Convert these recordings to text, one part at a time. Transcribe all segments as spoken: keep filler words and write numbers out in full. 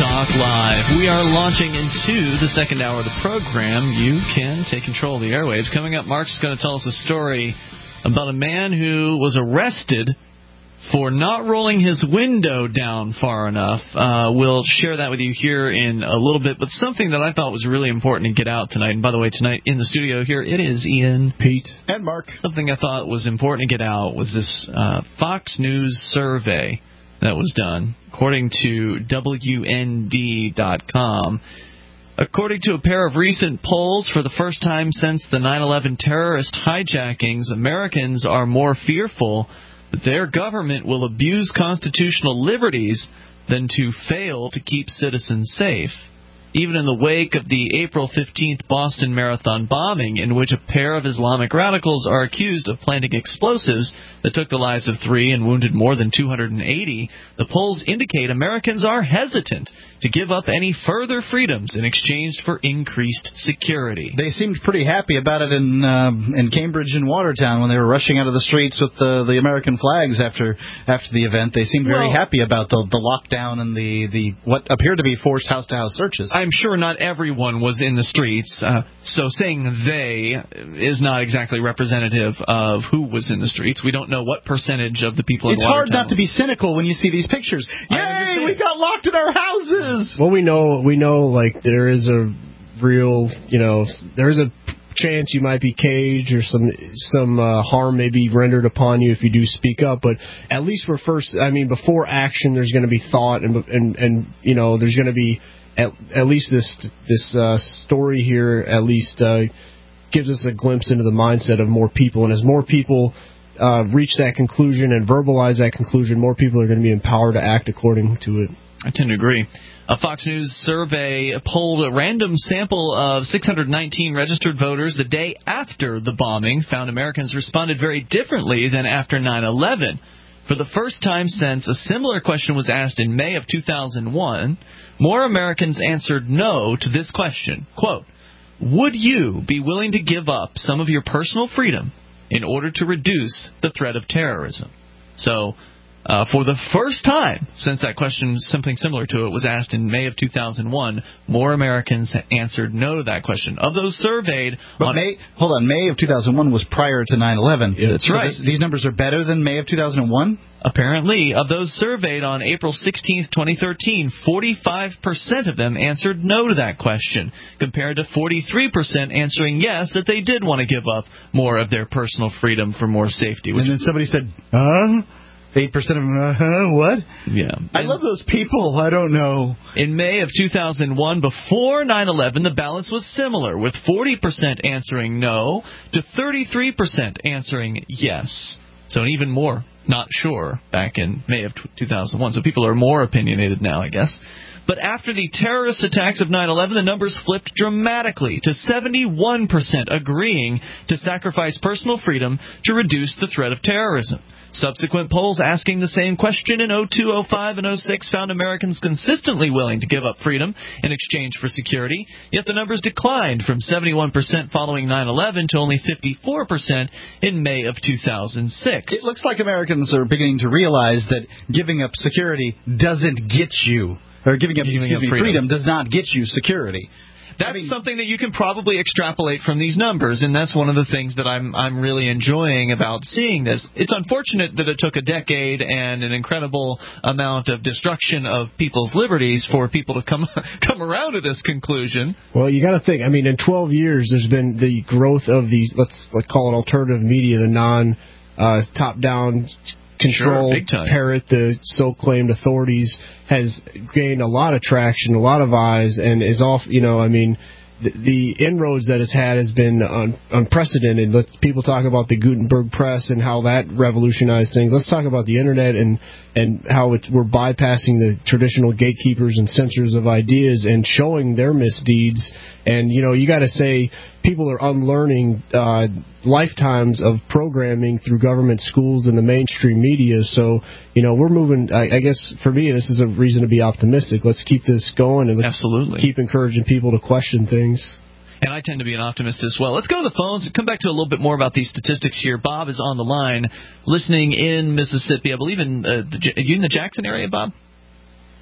Talk Live. We are launching into the second hour of the program. You can take control of the airwaves. Coming up, Mark's going to tell us a story about a man who was arrested for not rolling his window down far enough. Uh, we'll share that with you here in a little bit, but something that I thought was really important to get out tonight. And by the way, tonight in the studio here, it is Ian, Pete, and Mark. Something I thought was important to get out was this uh, Fox News survey that was done, according to W N D dot com. According to a pair of recent polls, for the first time since the nine eleven terrorist hijackings, Americans are more fearful that their government will abuse constitutional liberties than to fail to keep citizens safe. Even in the wake of the April fifteenth Boston Marathon bombing, in which a pair of Islamic radicals are accused of planting explosives that took the lives of three and wounded more than two hundred eighty, the polls indicate Americans are hesitant to give up any further freedoms in exchange for increased security. They seemed pretty happy about it in uh, in Cambridge and Watertown when they were rushing out of the streets with the, the American flags after after the event. They seemed very well, happy about the, the lockdown and the, the what appeared to be forced house-to-house searches. I'm sure not everyone was in the streets, uh, so saying they is not exactly representative of who was in the streets. We don't know what percentage of the people it's in Watertown. It's hard not to be cynical when you see these pictures. Yay, we got locked in our houses! Well, we know, we know, like, there is a real, you know, there's a chance you might be caged or some some uh, harm may be rendered upon you if you do speak up, but at least we're first, I mean, before action, there's going to be thought, and, and, and you know, there's going to be At, at least this this uh, story here at least uh, gives us a glimpse into the mindset of more people. And as more people uh, reach that conclusion and verbalize that conclusion, more people are going to be empowered to act according to it. I tend to agree. A Fox News survey polled a random sample of six hundred nineteen registered voters the day after the bombing, found Americans responded very differently than after nine eleven. For the first time since a similar question was asked in May of two thousand one, more Americans answered no to this question. Quote, would you be willing to give up some of your personal freedom in order to reduce the threat of terrorism? So, uh, for the first time since that question, something similar to it, was asked in May of two thousand one, more Americans answered no to that question. Of those surveyed... But May, hold on, May of two thousand one was prior to nine eleven. Yeah, that's so right. This, these numbers are better than May of two thousand one? Apparently, of those surveyed on April sixteenth, twenty thirteen, forty-five percent of them answered no to that question, compared to forty-three percent answering yes, that they did want to give up more of their personal freedom for more safety. And then somebody said, huh? eight percent of them, uh-huh, what? Yeah. I love those people. I don't know. In May of two thousand one, before nine eleven, the balance was similar, with forty percent answering no to thirty-three percent answering yes. So even more not sure back in May of two thousand one. So people are more opinionated now, I guess. But after the terrorist attacks of nine eleven, the numbers flipped dramatically to seventy-one percent agreeing to sacrifice personal freedom to reduce the threat of terrorism. Subsequent polls asking the same question in oh two, oh five, and oh six found Americans consistently willing to give up freedom in exchange for security, yet the numbers declined from seventy-one percent following nine eleven to only fifty-four percent in May of two thousand six. It looks like Americans are beginning to realize that giving up security doesn't get you, or giving up, giving excuse up me, freedom. freedom does not get you security. That's I mean, something that you can probably extrapolate from these numbers, and that's one of the things that I'm I'm really enjoying about seeing this. It's unfortunate that it took a decade and an incredible amount of destruction of people's liberties for people to come come around to this conclusion. Well, you got to think. I mean, in twelve years, there's been the growth of these, let's, let's call it alternative media, the non uh, top-down control sure, parrot, the so-claimed authorities, has gained a lot of traction, a lot of eyes, and is off, you know, I mean, the, the inroads that it's had has been un, unprecedented. Let's people talk about the Gutenberg press and how that revolutionized things. Let's talk about the internet and and how it's, we're bypassing the traditional gatekeepers and censors of ideas and showing their misdeeds. And, you know, you got to say people are unlearning uh, lifetimes of programming through government schools and the mainstream media. So, you know, we're moving, I, I guess, for me, this is a reason to be optimistic. Let's keep this going and let's Absolutely. keep encouraging people to question things. And I tend to be an optimist as well. Let's go to the phones and come back to a little bit more about these statistics here. Bob is on the line, listening in Mississippi. I believe in uh, the, are you in the Jackson area, Bob?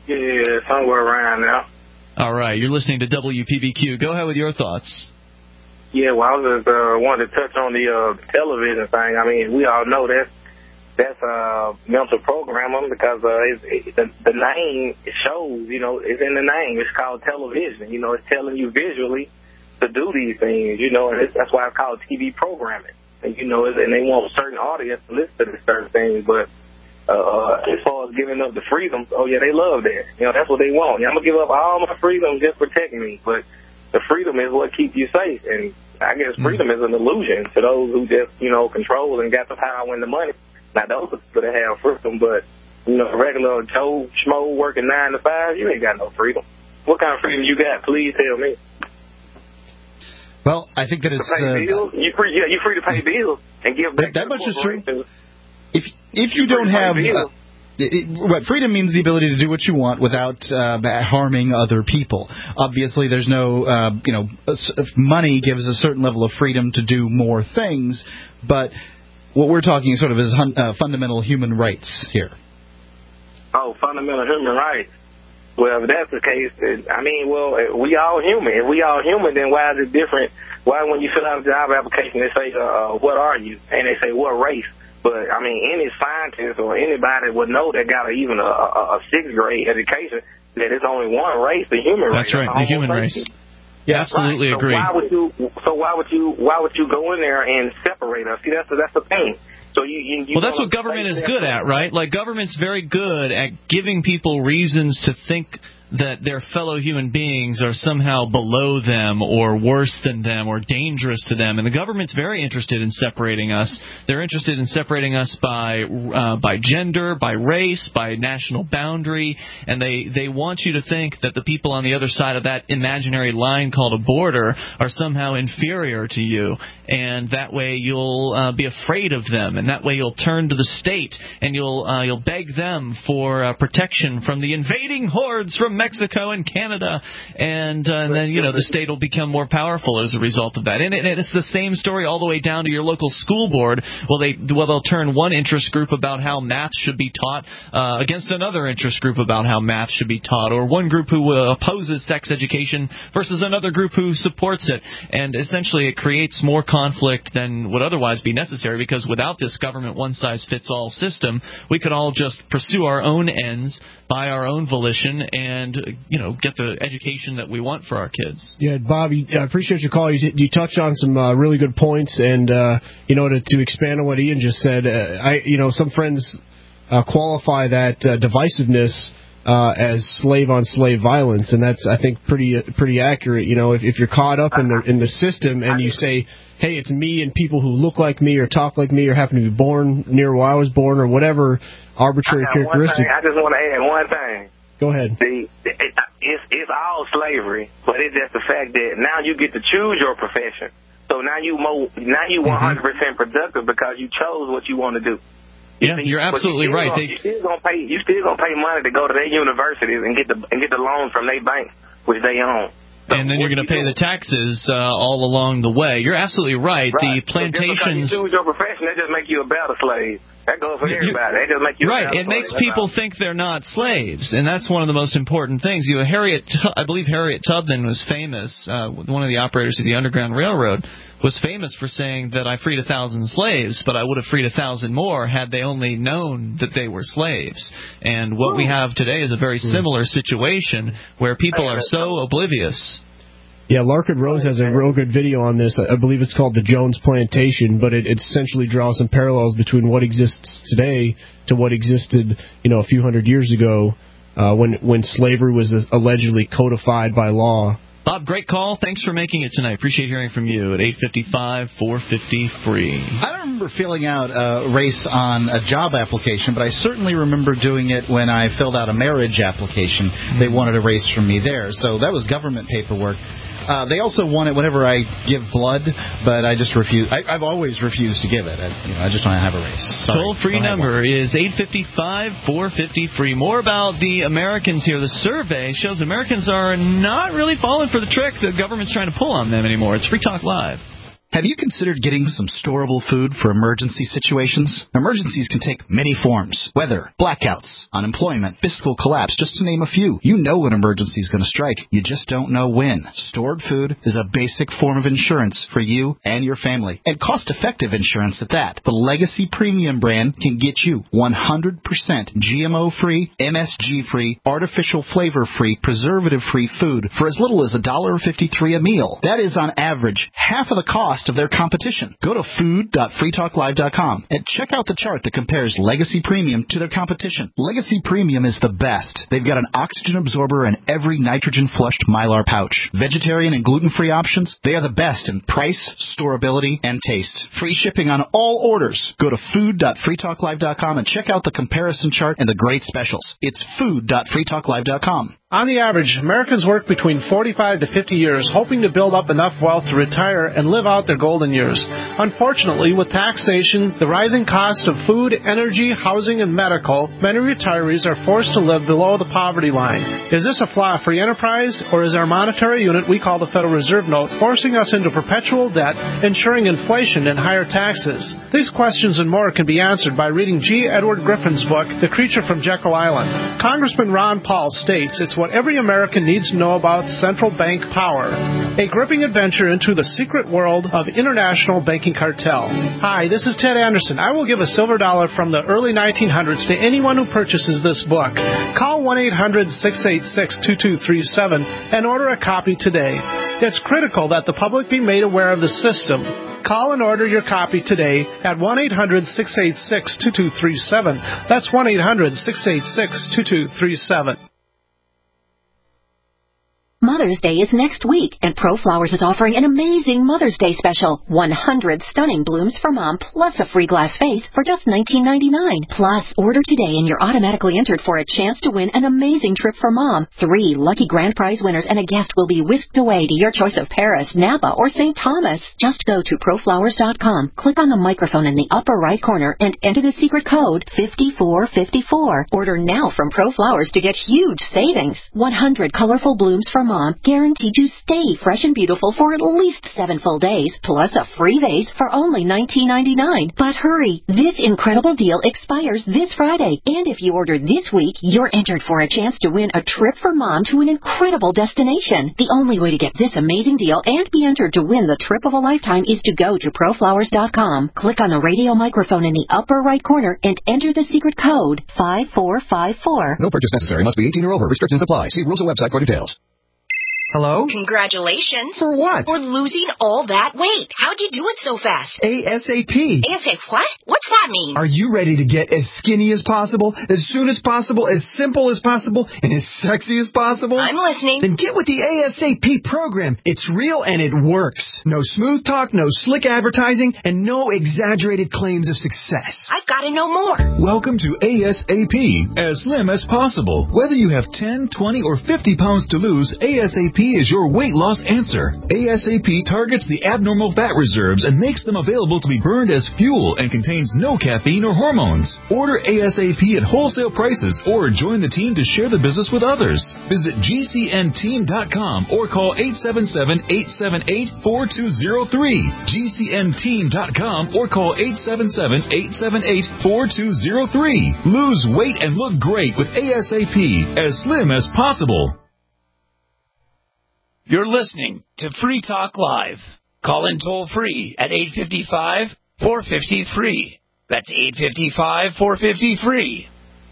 Yeah, somewhere around now. All right, you're listening to W P B Q. Go ahead with your thoughts. Yeah, well, I was just uh, wanted to touch on the uh, television thing. I mean, we all know that's that's uh, mental programming because uh, it's, it, the, the name shows, you know, it's in the name. It's called television. You know, it's telling you visually to do these things. You know, and it's, that's why it's called T V programming. And you know, and they want a certain audience to listen to certain things, but. Uh, as far as giving up the freedom, oh yeah, they love that. You know, that's what they want. Yeah, I'm gonna give up all my freedom just protect me, but the freedom is what keeps you safe. And I guess freedom mm. is an illusion to those who just, you know, control and got the power and the money. Now those are people that have freedom, but you know, regular Joe Schmo working nine to five, you ain't got no freedom. What kind of freedom you got? Please tell me. Well, I think that it's to pay uh, bills. You free, yeah, you're free to pay bills and give back that, that to much is true. If if you don't have uh, it, what freedom means, the ability to do what you want without uh, harming other people. Obviously, there's no uh, you know money gives a certain level of freedom to do more things, but what we're talking sort of is uh, fundamental human rights here. Oh, fundamental human rights. Well, if that's the case, then, I mean, well, we all human. If we all human, then why is it different? Why when you fill out a job application, they say, uh, what are you? And they say, what race? But, I mean, any scientist or anybody would know that got a, even a, a, a sixth grade education that it's only one race, the human race. That's right, the human race. race. Yeah, absolutely right. agree. So why would you? So why would you? Why would you go in there and separate us? See, that's the, that's the thing. So you, you, you well, that's what government is good at, right? Like government's very good at giving people reasons to think that their fellow human beings are somehow below them or worse than them or dangerous to them. And the government's very interested in separating us. They're interested in separating us by uh, by gender, by race, by national boundary. And they, they want you to think that the people on the other side of that imaginary line called a border are somehow inferior to you. And that way you'll uh, be afraid of them. And that way you'll turn to the state and you'll, uh, you'll beg them for uh, protection from the invading hordes from Mexico and Canada, and, uh, and then, you know, the state will become more powerful as a result of that. And, it, and it's the same story all the way down to your local school board. Well, they, well, they'll turn one interest group about how math should be taught uh, against another interest group about how math should be taught, or one group who uh, opposes sex education versus another group who supports it. And essentially it creates more conflict than would otherwise be necessary, because without this government one-size-fits-all system, we could all just pursue our own ends by our own volition and, you know, get the education that we want for our kids. Yeah, Bob, you, I appreciate your call. You, you touched on some uh, really good points, and uh, you know, to, to expand on what Ian just said, uh, I, you know, some friends uh, qualify that uh, divisiveness uh, as slave-on-slave violence, and that's, I think, pretty pretty accurate. You know, if, if you're caught up in the in the system and you say, hey, it's me and people who look like me or talk like me or happen to be born near where I was born or whatever arbitrary I characteristic. I just want to add one thing. Go ahead. See, it, it's, it's all slavery, but it's just the fact that now you get to choose your profession. So now you mo, now you one hundred percent productive because you chose what you want to do. Yeah, you're absolutely you right. Gonna, they, you still gonna pay. You still gonna pay money to go to their universities and get the and get the loans from their banks, which they own. So and then you're going to pay the taxes uh, all along the way. You're absolutely right. right. The plantations. So just because you choose your profession, that just make you a better slave. That goes for everybody. That just make you right. A better it makes slave. people think they're not slaves, and that's one of the most important things. You know, Harriet, I believe Harriet Tubman was famous. Uh, one of the operators of the Underground Railroad was famous for saying that I freed a thousand slaves, but I would have freed a thousand more had they only known that they were slaves. And what Ooh. we have today is a very similar situation where people are so oblivious. Yeah, Larkin Rose has a real good video on this. I believe it's called The Jones Plantation, but it, it essentially draws some parallels between what exists today to what existed, you know, a few hundred years ago uh, when when slavery was allegedly codified by law. Bob, great call. Thanks for making it tonight. Appreciate hearing from you at eight five five, four five zero, free. I don't remember filling out a race on a job application, but I certainly remember doing it when I filled out a marriage application. They wanted a race from me there. So that was government paperwork. Uh, they also want it whenever I give blood, but I just refuse. I, I've always refused to give it. I, you know, I just don't have a race. Sorry. Toll-free number is eight five five, four five zero, free. More about the Americans here. The survey shows Americans are not really falling for the trick the government's trying to pull on them anymore. It's Free Talk Live. Have you considered getting some storable food for emergency situations? Emergencies can take many forms. Weather, blackouts, unemployment, fiscal collapse, just to name a few. You know when an emergency is going to strike. You just don't know when. Stored food is a basic form of insurance for you and your family. And cost-effective insurance at that. The Legacy Premium brand can get you one hundred percent G M O-free, M S G-free, artificial flavor-free, preservative-free food for as little as one dollar fifty-three a meal. That is on average half of the cost of their competition. Go to food dot free talk live dot com and check out the chart that compares Legacy Premium to their competition. Legacy Premium is the best. They've got an oxygen absorber in every nitrogen-flushed Mylar pouch. Vegetarian and gluten-free options, they are the best in price, storability, and taste. Free shipping on all orders. Go to food dot free talk live dot com and check out the comparison chart and the great specials. It's food dot free talk live dot com. On the average, Americans work between forty-five to fifty years hoping to build up enough wealth to retire and live out their golden years. Unfortunately, with taxation, the rising cost of food, energy, housing, and medical, many retirees are forced to live below the poverty line. Is this a flaw free enterprise, or is our monetary unit we call the Federal Reserve Note forcing us into perpetual debt, ensuring inflation and higher taxes? These questions and more can be answered by reading G. Edward Griffin's book, The Creature from Jekyll Island. Congressman Ron Paul states it's what every American needs to know about central bank power. A gripping adventure into the secret world of international banking cartel. Hi, this is Ted Anderson. I will give a silver dollar from the early nineteen hundreds to anyone who purchases this book. Call one eight hundred six eight six two two three seven and order a copy today. It's critical that the public be made aware of the system. Call and order your copy today at one eight hundred six eight six two two three seven. That's one eight hundred six eight six two two three seven. Mother's Day is next week, and ProFlowers is offering an amazing Mother's Day special. one hundred stunning blooms for Mom, plus a free glass vase for just nineteen ninety-nine. Plus, order today and you're automatically entered for a chance to win an amazing trip for Mom. Three lucky grand prize winners and a guest will be whisked away to your choice of Paris, Napa, or Saint Thomas. Just go to pro flowers dot com, click on the microphone in the upper right corner, and enter the secret code five four five four. Order now from ProFlowers to get huge savings. one hundred colorful blooms for Mom. Mom, guaranteed to stay fresh and beautiful for at least seven full days, plus a free vase for only nineteen ninety-nine. But hurry, this incredible deal expires this Friday, and if you order this week, you're entered for a chance to win a trip for Mom to an incredible destination. The only way to get this amazing deal and be entered to win the trip of a lifetime is to go to pro flowers dot com, click on the radio microphone in the upper right corner, and enter the secret code five four five four. No purchase necessary. Must be eighteen or over. Restrictions apply. See rules and website for details. Hello? Congratulations. For what? For losing all that weight. How'd you do it so fast? ASAP. ASAP what? What's that mean? Are you ready to get as skinny as possible, as soon as possible, as simple as possible, and as sexy as possible? I'm listening. Then get with the ASAP program. It's real and it works. No smooth talk, no slick advertising, and no exaggerated claims of success. I've got to know more. Welcome to ASAP, as slim as possible. Whether you have ten, twenty, or fifty pounds to lose, ASAP is your weight loss answer. ASAP targets the abnormal fat reserves and makes them available to be burned as fuel and contains no caffeine or hormones. Order ASAP at wholesale prices or join the team to share the business with others. Visit G C N team dot com or call eight seven seven, eight seven eight, four two zero three. G C N team dot com or call eight seven seven, eight seven eight, four two zero three. Lose weight and look great with ASAP, as slim as possible. You're listening to Free Talk Live. Call in toll free at eight five five, four five zero, free. That's eight five five, four five zero, free.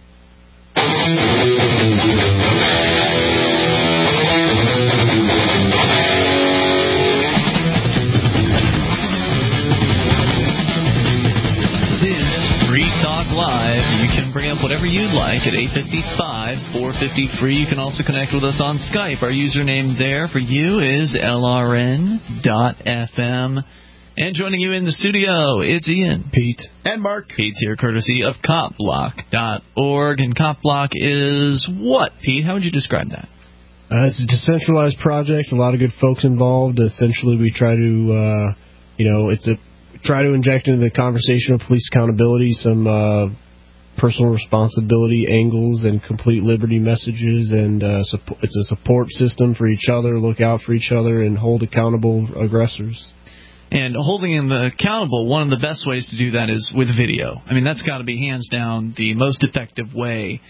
Live. You can bring up whatever you'd like at eight five five, four five zero, free. You can also connect with us on Skype. Our username there for you is L R N dot F M. And joining you in the studio, it's Ian, Pete, and Mark. Pete's here courtesy of cop block dot org. And CopBlock is what, Pete? How would you describe that? Uh, it's a decentralized project. A lot of good folks involved. Essentially, we try to, uh, you know, it's a try to inject into the conversation of police accountability some uh, personal responsibility angles and complete liberty messages, and uh, support, it's a support system for each other, look out for each other, and hold accountable aggressors. And holding them accountable, one of the best ways to do that is with video. I mean, that's got to be hands down the most effective way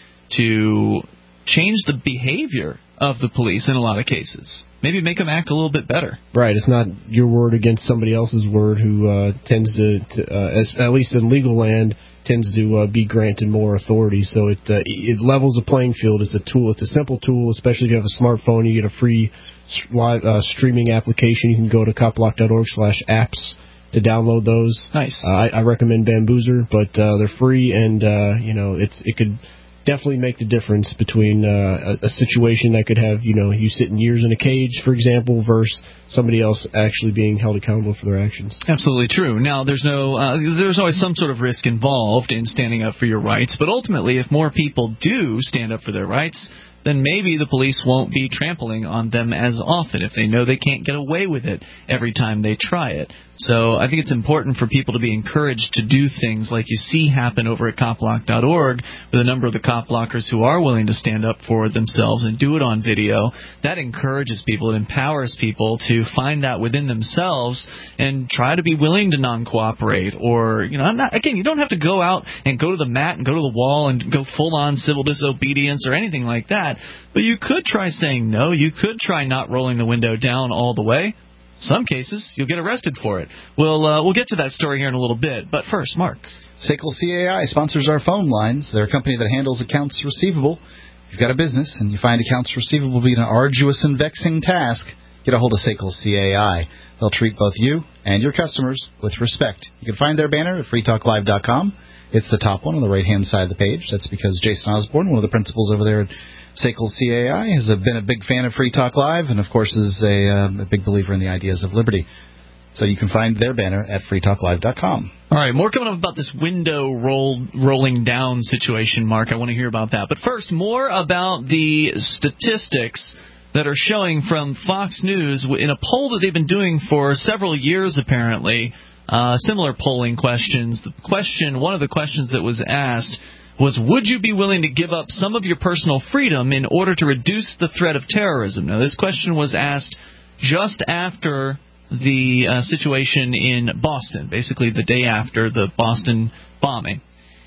to change the behavior of the police in a lot of cases. Maybe make them act a little bit better. Right. It's not your word against somebody else's word who uh, tends to, to uh, as, at least in legal land, tends to uh, be granted more authority. So it uh, it levels the playing field. It's a tool. It's a simple tool, especially if you have a smartphone. You get a free live uh, streaming application. You can go to coplock dot org slash apps to download those. Nice. Uh, I, I recommend Bamboozer, but uh, they're free, and uh, you know it's it could definitely make the difference between uh, a, a situation that could have you know you sitting years in a cage, for example, versus somebody else actually being held accountable for their actions. Absolutely true. Now, there's no, uh, there's always some sort of risk involved in standing up for your rights, but ultimately, if more people do stand up for their rights, then maybe the police won't be trampling on them as often if they know they can't get away with it every time they try it. So I think it's important for people to be encouraged to do things like you see happen over at coplock dot org with a number of the cop blockers who are willing to stand up for themselves and do it on video. That encourages people. It empowers people to find out within themselves and try to be willing to non-cooperate. Or, you know, I'm not, again, you don't have to go out and go to the mat and go to the wall and go full-on civil disobedience or anything like that. But you could try saying no. You could try not rolling the window down all the way. Some cases, you'll get arrested for it. We'll uh, we'll get to that story here in a little bit. But first, Mark. S A C L C A I sponsors our phone lines. They're a company that handles accounts receivable. If you've got a business and you find accounts receivable being an arduous and vexing task, get a hold of S A C L C A I. They'll treat both you and your customers with respect. You can find their banner at free talk live dot com. It's the top one on the right-hand side of the page. That's because Jason Osborne, one of the principals over there at S A C L C A I, has been a big fan of Free Talk Live and, of course, is a, uh, a big believer in the ideas of liberty. So you can find their banner at free talk live dot com. All right, more coming up about this window roll, rolling down situation, Mark. I want to hear about that. But first, more about the statistics that are showing from Fox News in a poll that they've been doing for several years, apparently. Uh, similar polling questions. The question, one of the questions that was asked was, would you be willing to give up some of your personal freedom in order to reduce the threat of terrorism? Now, this question was asked just after the uh, situation in Boston, basically the day after the Boston bombing.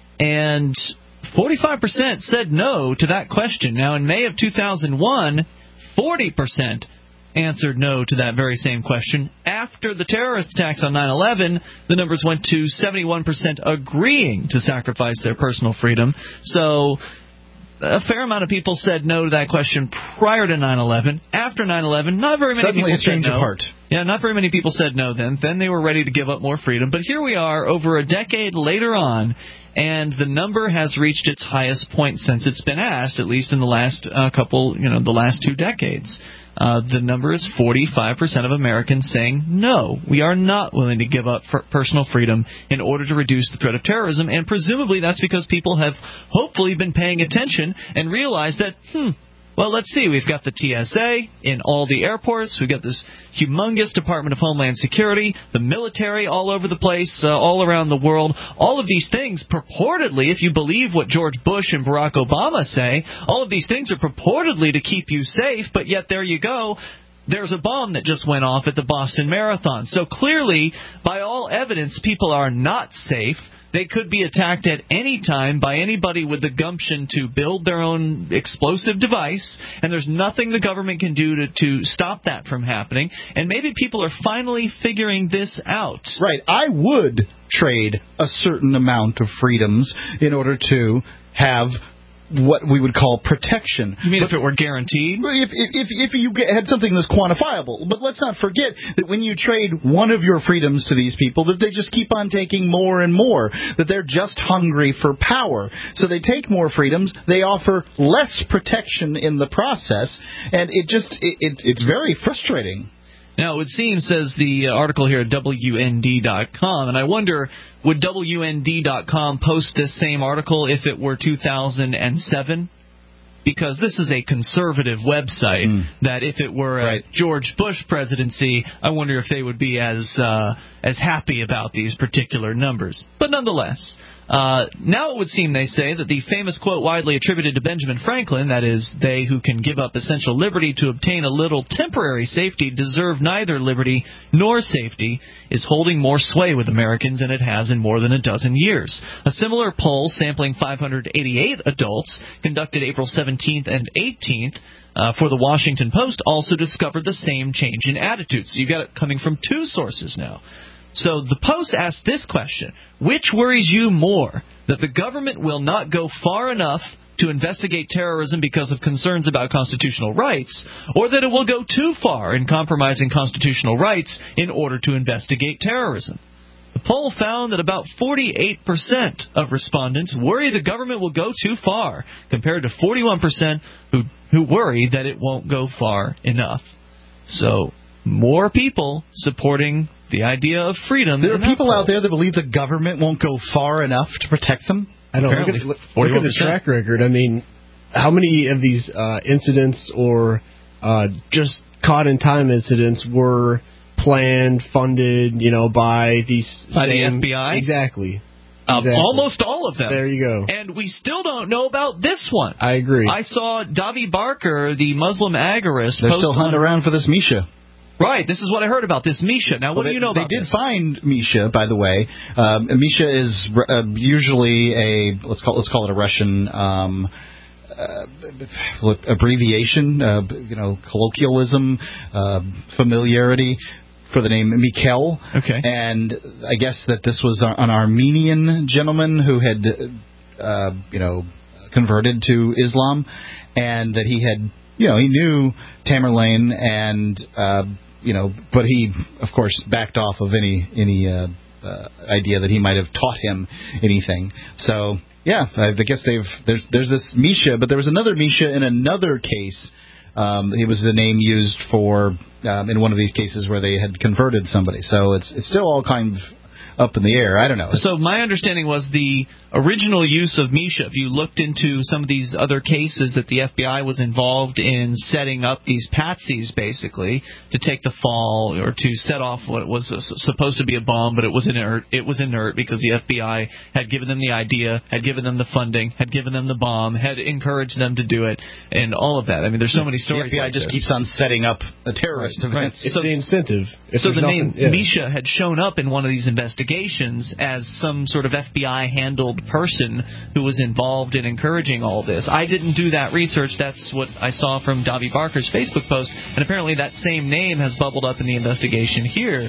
And forty-five percent said no to that question. Now, in May of two thousand one, forty percent answered no to that very same question. After the terrorist attacks on nine eleven, the numbers went to seventy-one percent agreeing to sacrifice their personal freedom. So a fair amount of people said no to that question prior to nine eleven. After nine eleven, not very many Suddenly people a change said no. of heart. Yeah, not very many people said no then. Then they were ready to give up more freedom. But here we are over a decade later on, and the number has reached its highest point since it's been asked, at least in the last uh, couple, you know, the last two decades. Uh, the number is forty-five percent of Americans saying, no, we are not willing to give up for personal freedom in order to reduce the threat of terrorism. And presumably that's because people have hopefully been paying attention and realized that, hmm, well, let's see. We've got the T S A in all the airports. We've got this humongous Department of Homeland Security, the military all over the place, uh, all around the world. All of these things purportedly, if you believe what George Bush and Barack Obama say, all of these things are purportedly to keep you safe, but yet there you go. There's a bomb that just went off at the Boston Marathon. So clearly, by all evidence, people are not safe. They could be attacked at any time by anybody with the gumption to build their own explosive device, and there's nothing the government can do to, to stop that from happening. And maybe people are finally figuring this out. Right. I would trade a certain amount of freedoms in order to have what we would call protection. You mean but if it were guaranteed? If, if, if you get, had something that's quantifiable. But let's not forget that when you trade one of your freedoms to these people, that they just keep on taking more and more, that they're just hungry for power. So they take more freedoms, they offer less protection in the process, and it just it, it, it's very frustrating. Now, it would seem, says the article here at W N D dot com, and I wonder, would W N D dot com post this same article if it were two thousand seven? Because this is a conservative website mm. that if it were a right. George Bush presidency, I wonder if they would be as uh, as happy about these particular numbers. But nonetheless, uh, Uh, now it would seem, they say, that the famous quote widely attributed to Benjamin Franklin, that is, they who can give up essential liberty to obtain a little temporary safety deserve neither liberty nor safety, is holding more sway with Americans than it has in more than a dozen years. A similar poll sampling five hundred eighty-eight adults, conducted April seventeenth and eighteenth, Uh, for the Washington Post, also discovered the same change in attitude. So you've got it coming from two sources now. So the Post asked this question: which worries you more, that the government will not go far enough to investigate terrorism because of concerns about constitutional rights, or that it will go too far in compromising constitutional rights in order to investigate terrorism? The poll found that about forty-eight percent of respondents worry the government will go too far, compared to forty-one percent who who worry that it won't go far enough. So, more people supporting the idea of freedom. There are people out there that believe the government won't go far enough to protect them? I don't look at, look at the track record. I mean, how many of these uh, incidents or uh, just caught in time incidents were planned, funded, you know, by these by same, the F B I? Exactly. Uh, exactly. Almost all of them. There you go. And we still don't know about this one. I agree. I saw Davi Barker, the Muslim agorist. They're still hunting around for this Misha. Right. This is what I heard about this Misha. Now, what well, they, do you know about They did this? find Misha, by the way. Um, Misha is uh, usually a let's call let's call it a Russian um, uh, abbreviation, uh, you know, colloquialism, uh, familiarity for the name Mikhail. Okay. And I guess that this was an Armenian gentleman who had, uh, you know, converted to Islam, and that he had, you know, he knew Tamerlane, and uh, you know, but he, of course, backed off of any any uh, uh, idea that he might have taught him anything. So yeah, I guess they've there's there's this Misha, but there was another Misha in another case. Um, it was the name used for um, in one of these cases where they had converted somebody. So it's it's still all kind of up in the air. I don't know. So my understanding was the original use of Misha, if you looked into some of these other cases that the F B I was involved in setting up these patsies, basically, to take the fall or to set off what was supposed to be a bomb, but it was inert. It was inert because the F B I had given them the idea, had given them the funding, had given them the bomb, had encouraged them to do it, and all of that. I mean, there's so many stories. The F B I like just this. keeps on setting up a terrorist right, event. right. It's so, the incentive. If so the nothing, name yeah. Misha had shown up in one of these investigations as some sort of F B I-handled person who was involved in encouraging all this. I didn't do that research. That's what I saw from Davi Barker's Facebook post, and apparently that same name has bubbled up in the investigation here.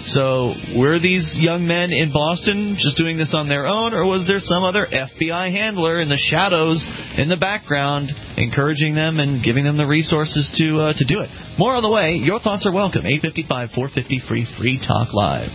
So were these young men in Boston just doing this on their own, or was there some other F B I handler in the shadows, in the background, encouraging them and giving them the resources to uh, to do it? More on the way. Your thoughts are welcome. eight five five, four five zero, free, Free Talk Live.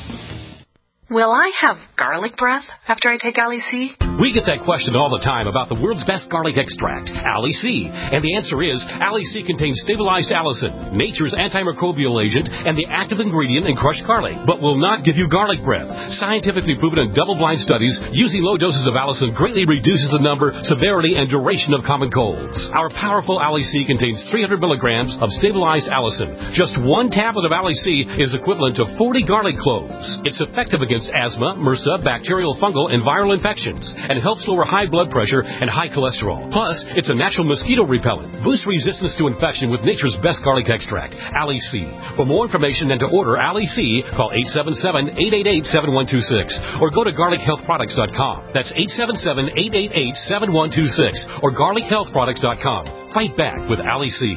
Will I have garlic breath after I take Ali C? We get that question all the time about the world's best garlic extract, Ali C. And the answer is, Ali C contains stabilized allicin, nature's antimicrobial agent, and the active ingredient in crushed garlic, but will not give you garlic breath. Scientifically proven in double-blind studies, using low doses of allicin greatly reduces the number, severity, and duration of common colds. Our powerful Ali C contains three hundred milligrams of stabilized allicin. Just one tablet of Ali C is equivalent to forty garlic cloves. It's effective against asthma, MRSA, bacterial, fungal, and viral infections, and helps lower high blood pressure and high cholesterol. Plus, it's a natural mosquito repellent. Boost resistance to infection with nature's best garlic extract, Ali C. For more information and to order Ali C, call eight seven seven, eight eight eight, seven one two six or go to garlic health products dot com. That's eight seven seven, eight eight eight, seven one two six or garlic health products dot com. Fight back with Ali C.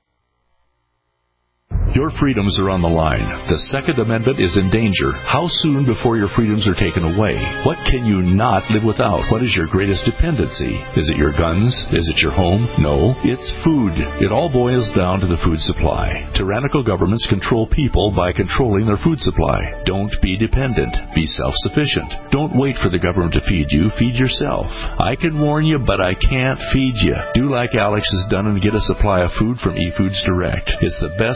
Your freedoms are on the line. The Second Amendment is in danger. How soon before your freedoms are taken away? What can you not live without? What is your greatest dependency? Is it your guns? Is it your home? No, it's food. It all boils down to the food supply. Tyrannical governments control people by controlling their food supply. Don't be dependent. Be self-sufficient. Don't wait for the government to feed you. Feed yourself. I can warn you, but I can't feed you. Do like Alex has done and get a supply of food from eFoods Direct. It's the best long-term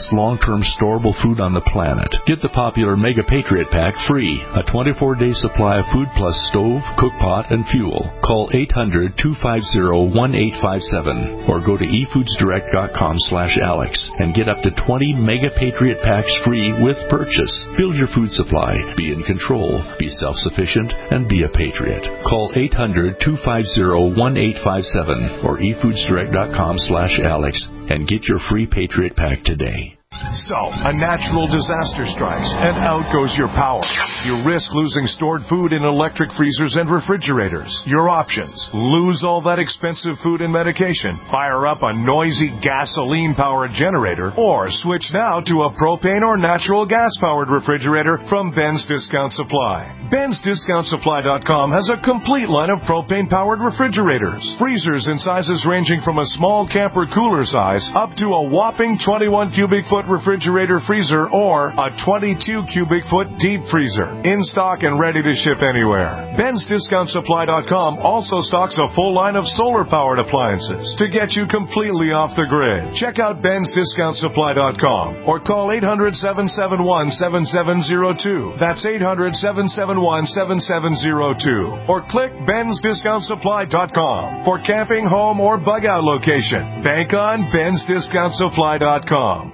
long-term storable food on the planet. Get the popular Mega Patriot Pack free, a twenty-four day supply of food plus stove, cook pot, and fuel. Call eight hundred, two five zero, one eight five seven or go to e foods direct dot com slash Alex and get up to twenty Mega Patriot Packs free with purchase. Build your food supply, be in control, be self-sufficient, and be a patriot. Call eight hundred, two five zero, one eight five seven or e foods direct dot com slash Alex and get your free Patriot Pack today. So, a natural disaster strikes, and out goes your power. You risk losing stored food in electric freezers and refrigerators. Your options: lose all that expensive food and medication, fire up a noisy gasoline-powered generator, or switch now to a propane or natural gas-powered refrigerator from Ben's Discount Supply. Ben's Discount Supply dot com has a complete line of propane-powered refrigerators. Freezers in sizes ranging from a small camper cooler size up to a whopping twenty-one cubic foot refrigerator freezer or a twenty-two cubic foot deep freezer. In stock and ready to ship anywhere. Ben's Discount Supply dot com also stocks a full line of solar-powered appliances to get you completely off the grid. Check out Ben's Discount Supply dot com or call eight hundred, seven seven one, seven seven zero two. That's eight hundred, seven seven one, seven seven zero two. Or click Ben's Discount Supply dot com for camping, home, or bug-out location. Bank on Ben's Discount Supply dot com.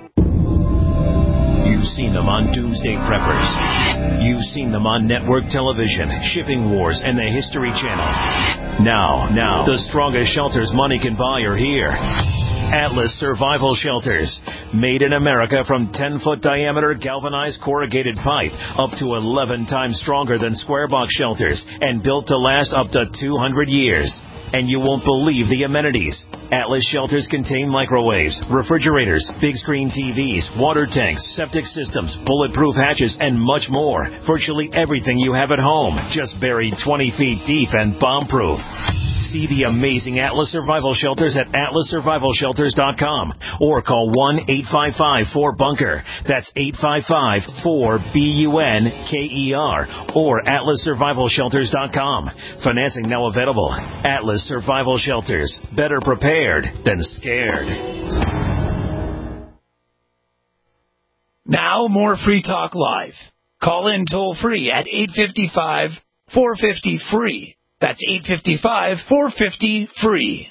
You've seen them on Doomsday Preppers. You've seen them on network television, Shipping Wars, and the History Channel. Now, now, the strongest shelters money can buy are here. Atlas Survival Shelters. Made in America from ten foot diameter galvanized corrugated pipe, up to eleven times stronger than square box shelters, and built to last up to two hundred years. And you won't believe the amenities. Atlas shelters contain microwaves, refrigerators, big screen T Vs, water tanks, septic systems, bulletproof hatches, and much more. Virtually everything you have at home, just buried twenty feet deep and bomb-proof. See the amazing Atlas Survival Shelters at atlas survival shelters dot com or call one eight five five four bunker. That's eight five five four B U N K E R or atlas survival shelters dot com. Financing now available. Atlas Survival Shelters. Better prepared than scared. Now more Free Talk Live. Call in toll free at eight five five, four five zero, free. That's eight five five, four five zero, free.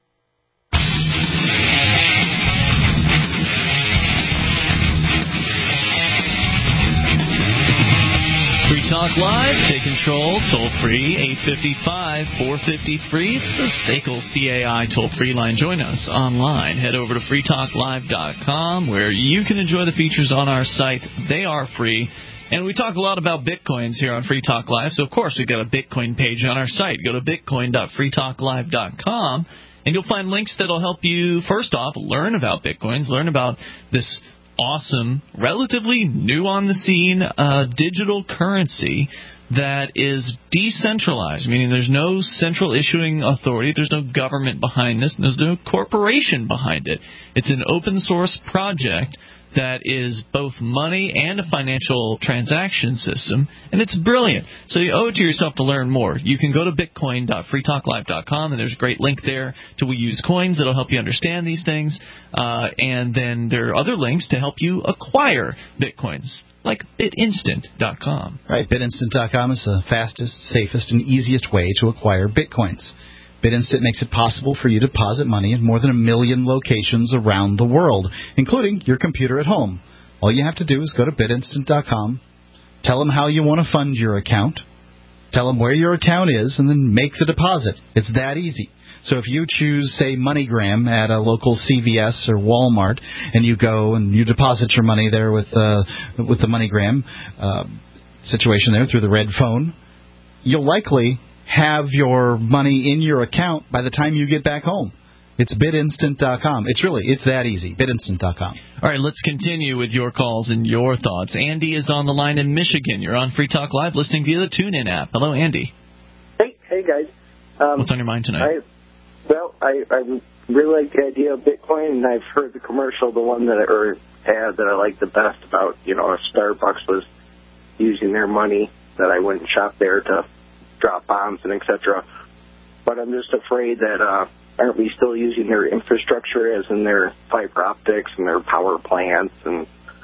Free Talk Live, take control, toll free, eight five five, four five zero, free. It's the S A C L C A I toll free line. Join us online. Head over to free talk live dot com where you can enjoy the features on our site. They are free. And we talk a lot about Bitcoins here on Free Talk Live, so of course we've got a Bitcoin page on our site. Go to bitcoin dot free talk live dot com, and you'll find links that'll help you, first off, learn about Bitcoins, learn about this awesome, relatively new on the scene uh, digital currency that is decentralized, meaning there's no central issuing authority, there's no government behind this, there's no corporation behind it. It's an open source project that is both money and a financial transaction system, and it's brilliant. So you owe it to yourself to learn more. You can go to bitcoin dot free talk live dot com, and there's a great link there to We Use Coins that'll help you understand these things, uh, and then there are other links to help you acquire Bitcoins, like bit instant dot com. Right, bit instant dot com is the fastest, safest, and easiest way to acquire Bitcoins. BitInstant makes it possible for you to deposit money in more than a million locations around the world, including your computer at home. All you have to do is go to bit instant dot com, tell them how you want to fund your account, tell them where your account is, and then make the deposit. It's that easy. So if you choose, say, MoneyGram at a local C V S or Walmart, and you go and you deposit your money there with, uh, with the MoneyGram uh, situation there through the red phone, you'll likely have your money in your account by the time you get back home. It's bit instant dot com. It's really, it's that easy. bit instant dot com. All right, let's continue with your calls and your thoughts. Andy is on the line in Michigan. You're on Free Talk Live, listening via the TuneIn app. Hello, Andy. Hey, hey guys. Um, What's on your mind tonight? I, well, I, I really like the idea of Bitcoin, and I've heard the commercial, the one that I, or ad that I like the best about, you know, Starbucks was using their money that I went and shop there to drop bombs and et cetera. But I'm just afraid that uh, aren't we still using their infrastructure, as in their fiber optics and their power plants and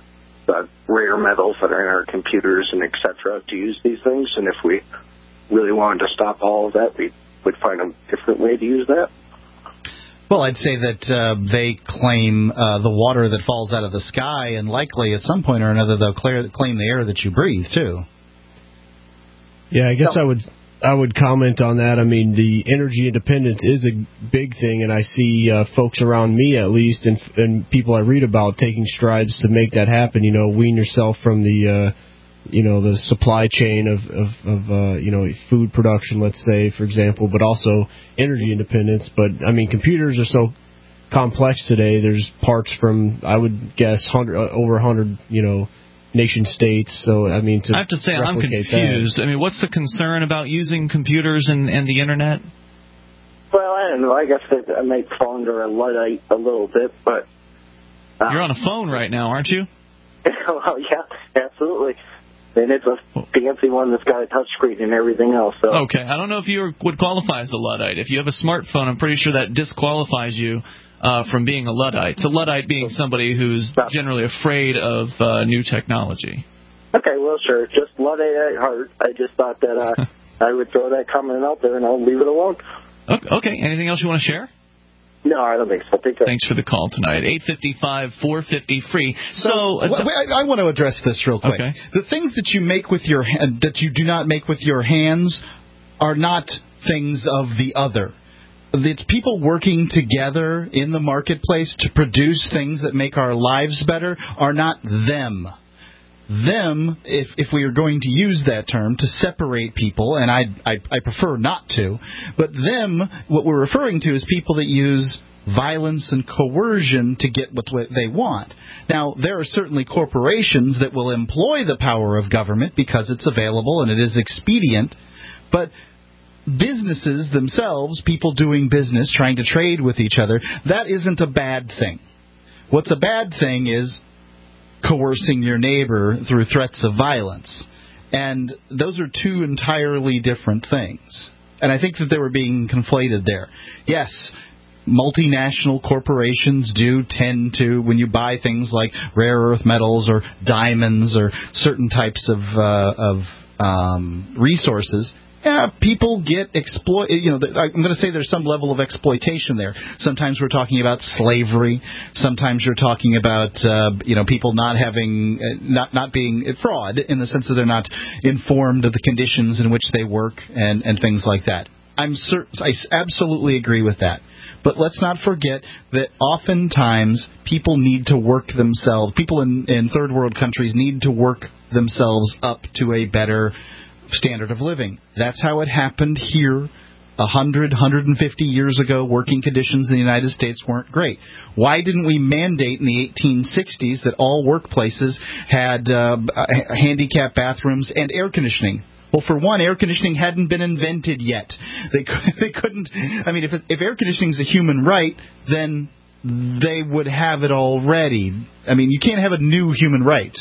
the rare metals that are in our computers and et cetera to use these things. And if we really wanted to stop all of that, we would find a different way to use that. Well, I'd say that uh, they claim uh, the water that falls out of the sky, and likely at some point or another they'll clear, claim the air that you breathe, too. Yeah, I guess I would I would comment on that. I mean, the energy independence is a big thing, and I see uh, folks around me, at least, and, and people I read about taking strides to make that happen. You know, wean yourself from the... Uh, you know, the supply chain of, of, of uh, you know, food production, let's say, for example, but also energy independence. But, I mean, computers are so complex today. There's parts from, I would guess, one hundred, uh, over one hundred, you know, nation states. So, I mean, to I have to say, I'm confused. That. I mean, what's the concern about using computers and, and the Internet? Well, I don't know. I guess I might fall under a Luddite a little bit, but... Uh, You're on a phone right now, aren't you? Well, yeah, absolutely. And it's a fancy one that's got a touch screen and everything else. So. Okay, I don't know if you would qualify as a Luddite. If you have a smartphone, I'm pretty sure that disqualifies you uh, from being a Luddite. So Luddite being somebody who's generally afraid of uh, new technology. Okay, well, sure. Just Luddite at heart. I just thought that uh, I would throw that comment out there and I'll leave it alone. Okay, anything else you want to share? No, I don't think so. Take care. Thanks for the call tonight. eight five five, four five zero, free. So, so uh, I, I want to address this real quick. Okay. The things that you make with your that you do not make with your hands are not things of the other. It's people working together in the marketplace to produce things that make our lives better are not them. Them, if if we are going to use that term to separate people, and I, I I prefer not to, but them, what we're referring to is people that use violence and coercion to get what they want. Now, there are certainly corporations that will employ the power of government because it's available and it is expedient, but businesses themselves, people doing business, trying to trade with each other, that isn't a bad thing. What's a bad thing is coercing your neighbor through threats of violence. And those are two entirely different things. And I think that they were being conflated there. Yes, multinational corporations do tend to, when you buy things like rare earth metals or diamonds or certain types of, uh, of um, resources, yeah, people get exploit. You know, I'm going to say there's some level of exploitation there. Sometimes we're talking about slavery. Sometimes you're talking about uh, you know people not having, uh, not not being fraud in the sense that they're not informed of the conditions in which they work and and things like that. I'm certain. I absolutely agree with that. But let's not forget that oftentimes people need to work themselves. People in, in third world countries need to work themselves up to a better standard of living. That's how it happened here one hundred, one hundred fifty years ago. Working conditions in the United States weren't great. Why didn't we mandate in the eighteen sixties that all workplaces had uh, handicap bathrooms and air conditioning? Well, for one, air conditioning hadn't been invented yet. They they couldn't. I mean, if if air conditioning is a human right, then they would have it already. I mean, you can't have a new human right.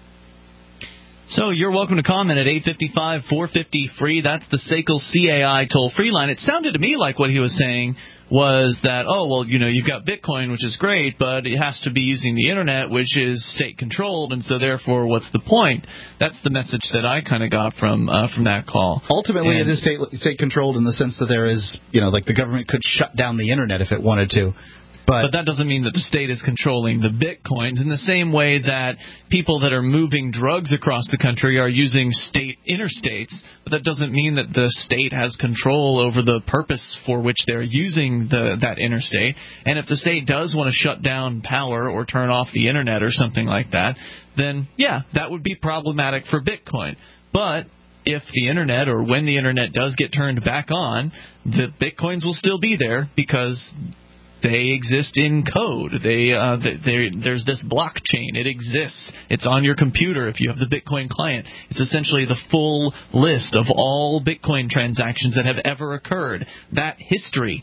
So you're welcome to comment at eight five five, four five zero, free. That's the S A C L C A I toll-free line. It sounded to me like what he was saying was that, oh, well, you know, you've got Bitcoin, which is great, but it has to be using the Internet, which is state-controlled, and so therefore, what's the point? That's the message that I kind of got from uh, from that call. Ultimately, and, it is state, state-controlled in the sense that there is, you know, like the government could shut down the Internet if it wanted to. But, but that doesn't mean that the state is controlling the Bitcoins in the same way that people that are moving drugs across the country are using state interstates. But that doesn't mean that the state has control over the purpose for which they're using the, that interstate. And if the state does want to shut down power or turn off the Internet or something like that, then, yeah, that would be problematic for Bitcoin. But if the Internet, or when the Internet does get turned back on, the Bitcoins will still be there because they exist in code. They, uh, they, there's this blockchain. It exists. It's on your computer if you have the Bitcoin client. It's essentially the full list of all Bitcoin transactions that have ever occurred. That history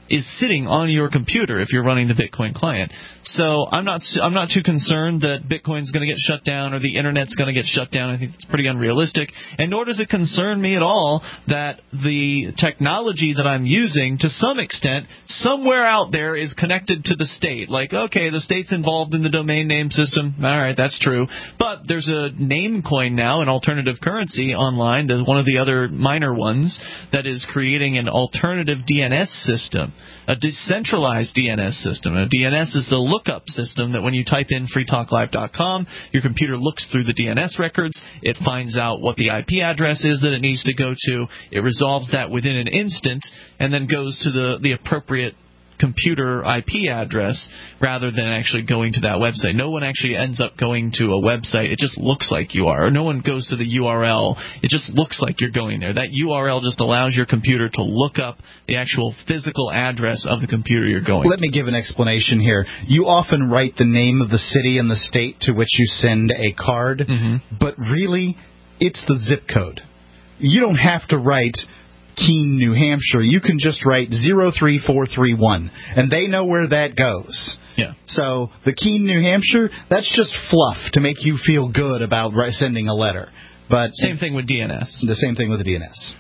is sitting on your computer if you're running the Bitcoin client. So I'm not I'm not too concerned that Bitcoin's going to get shut down or the Internet's going to get shut down. I think it's pretty unrealistic. And nor does it concern me at all that the technology that I'm using, to some extent, somewhere out there is connected to the state. Like, okay, the state's involved in the domain name system. All right, that's true. But there's a Namecoin now, an alternative currency online. There's one of the other minor ones that is creating an alternative D N S system, a decentralized D N S system. A D N S is the lookup system that when you type in free talk live dot com, your computer looks through the D N S records. It finds out what the I P address is that it needs to go to. It resolves that within an instant and then goes to the, the appropriate computer I P address rather than actually going to that website. No one actually ends up going to a website. It just looks like you are. Or no one goes to the U R L. It just looks like you're going there. That U R L just allows your computer to look up the actual physical address of the computer you're going. Let me give an explanation here. You often write the name of the city and the state to which you send a card, mm-hmm. but really, it's the zip code. You don't have to write Keene, New Hampshire. You can just write zero three four three one, and they know where that goes. Yeah. So the Keene, New Hampshire, that's just fluff to make you feel good about sending a letter. But same thing with D N S. The same thing with the D N S.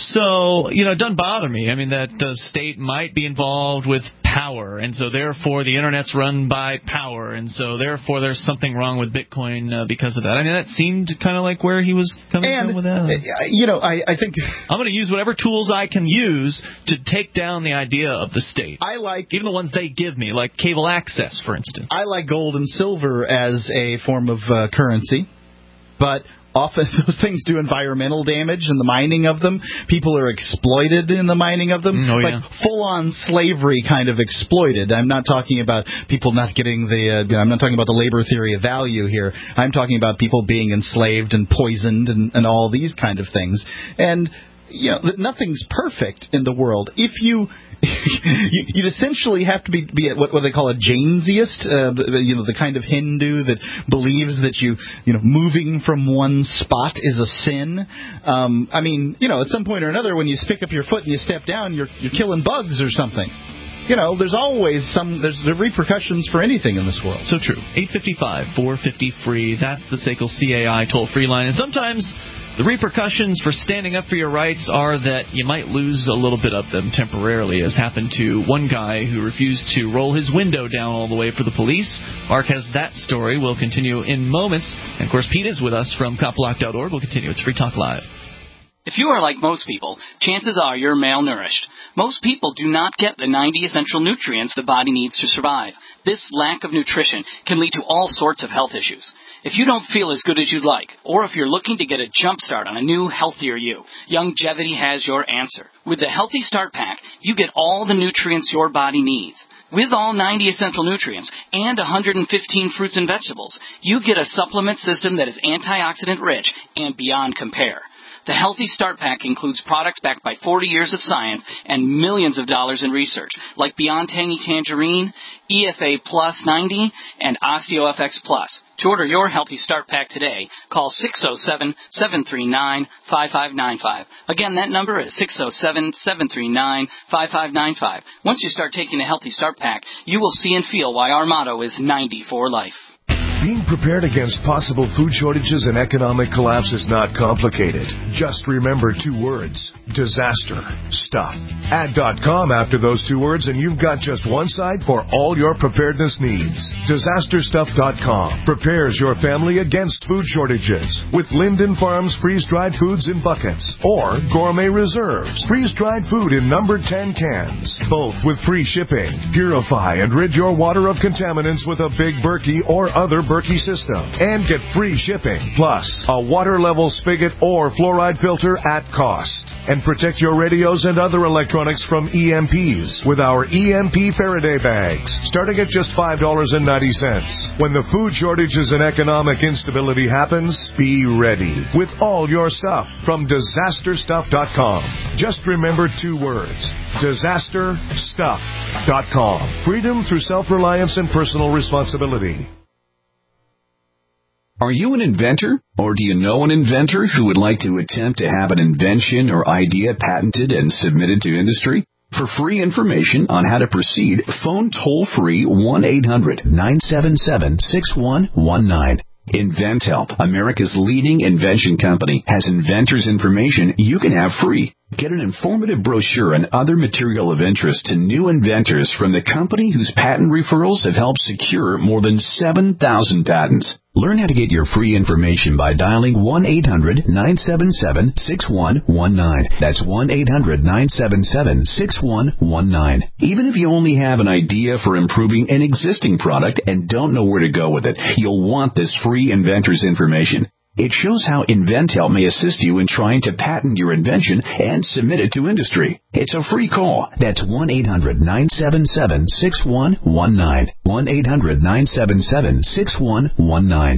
So, you know, it doesn't bother me. I mean, that the state might be involved with power, and so therefore the Internet's run by power, and so therefore there's something wrong with Bitcoin uh, because of that. I mean, that seemed kind of like where he was coming and, from with that. Uh, you know, I, I think I'm going to use whatever tools I can use to take down the idea of the state. I like even the ones they give me, like cable access, for instance. I like gold and silver as a form of uh, currency, but often those things do environmental damage in the mining of them. People are exploited in the mining of them. Oh, like yeah. full-on slavery kind of exploited. I'm not talking about people not getting the, uh, you know, I'm not talking about the labor theory of value here. I'm talking about people being enslaved and poisoned and, and all these kind of things. And, you know, nothing's perfect in the world. If you... you, you'd essentially have to be, be what, what they call a Jainsiest, uh, you know, the kind of Hindu that believes that you, you know, moving from one spot is a sin. Um, I mean, you know, at some point or another, when you pick up your foot and you step down, you're you're killing bugs or something. You know, there's always some, there's the repercussions for anything in this world. So true. eight five five, four five zero, free. That's the S A C L C A I toll-free line. And sometimes the repercussions for standing up for your rights are that you might lose a little bit of them temporarily, as happened to one guy who refused to roll his window down all the way for the police. Mark has that story. We'll continue in moments. And, of course, Pete is with us from cop block dot org. We'll continue. It's Free Talk Live. If you are like most people, chances are you're malnourished. Most people do not get the ninety essential nutrients the body needs to survive. This lack of nutrition can lead to all sorts of health issues. If you don't feel as good as you'd like, or if you're looking to get a jump start on a new, healthier you, Youngevity has your answer. With the Healthy Start Pack, you get all the nutrients your body needs. With all ninety essential nutrients and one hundred fifteen fruits and vegetables, you get a supplement system that is antioxidant rich and beyond compare. The Healthy Start Pack includes products backed by forty years of science and millions of dollars in research, like Beyond Tangy Tangerine, E F A Plus ninety, and OsteoFX Plus. To order your Healthy Start Pack today, call six oh seven, seven three nine, five five nine five. Again, that number is six oh seven, seven three nine, five five nine five. Once you start taking the Healthy Start Pack, you will see and feel why our motto is ninety for life. Being prepared against possible food shortages and economic collapse is not complicated. Just remember two words: disaster stuff. Add .com after those two words and you've got just one site for all your preparedness needs. disaster stuff dot com prepares your family against food shortages with Linden Farms freeze-dried foods in buckets or Gourmet Reserves freeze-dried food in number ten cans, both with free shipping. Purify and rid your water of contaminants with a Big Berkey or other Berkey system and get free shipping, plus a water level spigot or fluoride filter at cost. And protect your radios and other electronics from E M Ps with our E M P Faraday bags, starting at just five dollars and ninety cents. When the food shortages and economic instability happens, be ready with all your stuff from disaster stuff dot com. Just remember two words: disaster stuff dot com. Freedom through self-reliance and personal responsibility. Are you an inventor, or do you know an inventor who would like to attempt to have an invention or idea patented and submitted to industry? For free information on how to proceed, phone toll-free one eight hundred nine seven seven six one one nine. InventHelp, America's leading invention company, has inventors' information you can have free. Get an informative brochure and other material of interest to new inventors from the company whose patent referrals have helped secure more than seven thousand patents. Learn how to get your free information by dialing one eight hundred nine seven seven six one one nine. That's one eight hundred nine seven seven six one one nine. Even if you only have an idea for improving an existing product and don't know where to go with it, you'll want this free inventor's information. It shows how InventHelp may assist you in trying to patent your invention and submit it to industry. It's a free call. That's one eight hundred nine seven seven six one one nine. one eight hundred nine seven seven six one one nine.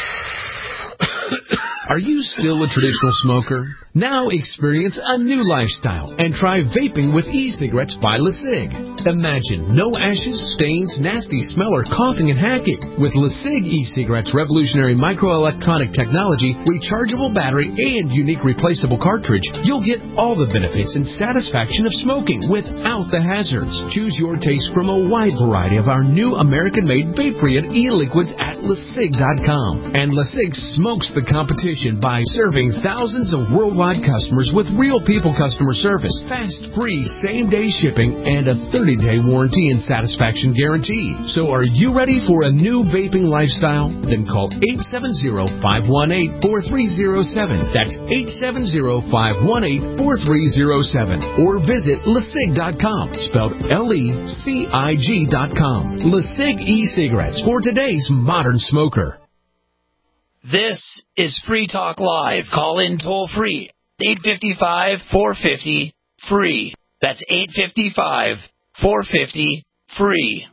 Are you still a traditional smoker? Now experience a new lifestyle and try vaping with e-cigarettes by LeSig. Imagine no ashes, stains, nasty smell, or coughing and hacking. With LeSig e-cigarettes' revolutionary microelectronic technology, rechargeable battery, and unique replaceable cartridge, you'll get all the benefits and satisfaction of smoking without the hazards. Choose your taste from a wide variety of our new American-made vape-free and e-liquids at LeSig dot com. And LeSig smokes the competition by serving thousands of worldwide customers with real people customer service, fast, free, same-day shipping, and a thirty-day warranty and satisfaction guarantee. So are you ready for a new vaping lifestyle? Then call eight seven zero, five one eight, four three zero seven. That's eight seven zero, five one eight, four three zero seven. Or visit LeSig dot com, spelled L E C I G dot com. LeSig e-cigarettes for today's modern smoker. This is Free Talk Live. Call in toll free. eight five five, four five zero, free. That's eight five five, four five zero, free.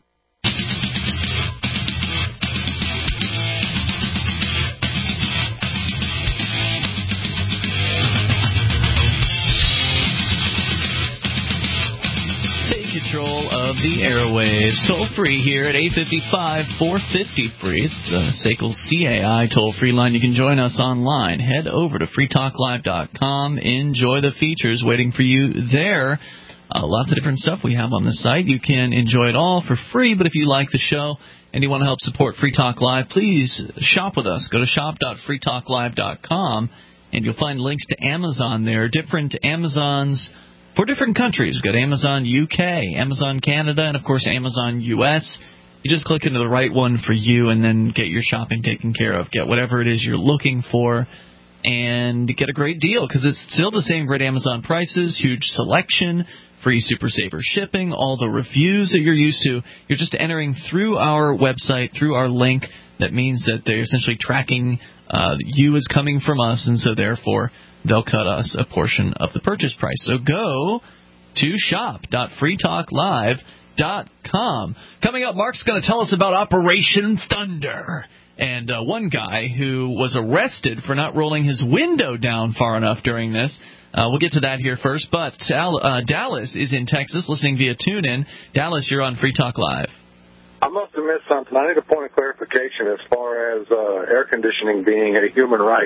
Control of the airwaves. Toll free here at eight five five, four five zero, free. It's the S A C L C A I toll free line. You can join us online. Head over to free talk live dot com. Enjoy the features waiting for you there. Uh, lots of different stuff we have on the site. You can enjoy it all for free, but if you like the show and you want to help support Free Talk Live, please shop with us. Go to shop dot free talk live dot com, and you'll find links to Amazon there, different Amazons for different countries. We've got Amazon U K, Amazon Canada, and, of course, Amazon U S. You just click into the right one for you and then get your shopping taken care of. Get whatever it is you're looking for and get a great deal because it's still the same great Amazon prices, huge selection, free Super Saver shipping, all the reviews that you're used to. You're just entering through our website, through our link. That means that they're essentially tracking uh, you as coming from us, and so, therefore, they'll cut us a portion of the purchase price. So go to shop dot free talk live dot com. Coming up, Mark's going to tell us about Operation Thunder and uh, one guy who was arrested for not rolling his window down far enough during this. Uh, we'll get to that here first. But Al, uh, Dallas is in Texas listening via TuneIn. Dallas, you're on Free Talk Live. I must have missed something. I need a point of clarification as far as uh, air conditioning being a human right.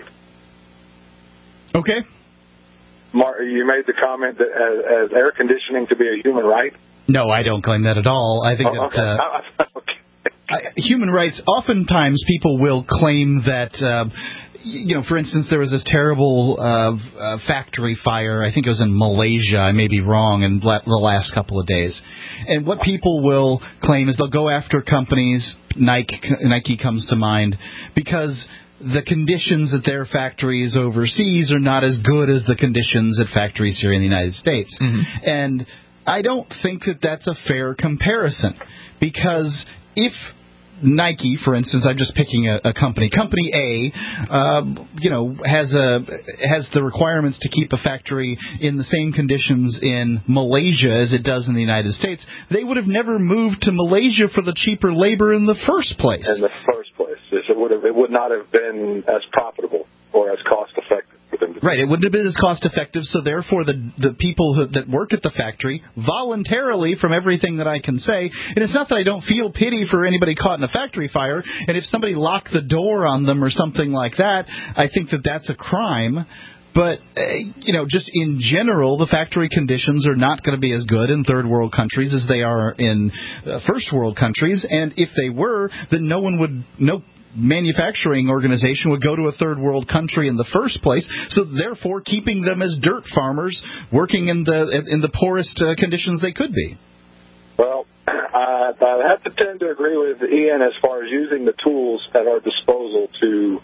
Okay. Mark, you made the comment that as, as air conditioning to be a human right? No, I don't claim that at all. I think oh, that okay. uh, okay. I, human rights, oftentimes people will claim that, uh, you know, for instance, there was this terrible uh, uh, factory fire. I think it was in Malaysia. I may be wrong in the last couple of days. And what people will claim is they'll go after companies, Nike, Nike comes to mind, because the conditions at their factories overseas are not as good as the conditions at factories here in the United States. Mm-hmm. And I don't think that that's a fair comparison, because if Nike, for instance, I'm just picking a, a company. Company A, uh, you know, has a has the requirements to keep a factory in the same conditions in Malaysia as it does in the United States. They would have never moved to Malaysia for the cheaper labor in the first place. In the first place, it would have, it would not have been as profitable or as cost effective. Right, it wouldn't have been as cost-effective, so therefore the the people who, that work at the factory voluntarily, from everything that I can say, and it's not that I don't feel pity for anybody caught in a factory fire, and if somebody locked the door on them or something like that, I think that that's a crime, But, uh, you know, just in general, the factory conditions are not going to be as good in third world countries as they are in uh, first world countries. And if they were, then no one would, no manufacturing organization would go to a third world country in the first place. So therefore, keeping them as dirt farmers working in the in the poorest uh, conditions they could be. Well, I, I have to tend to agree with Ian as far as using the tools at our disposal to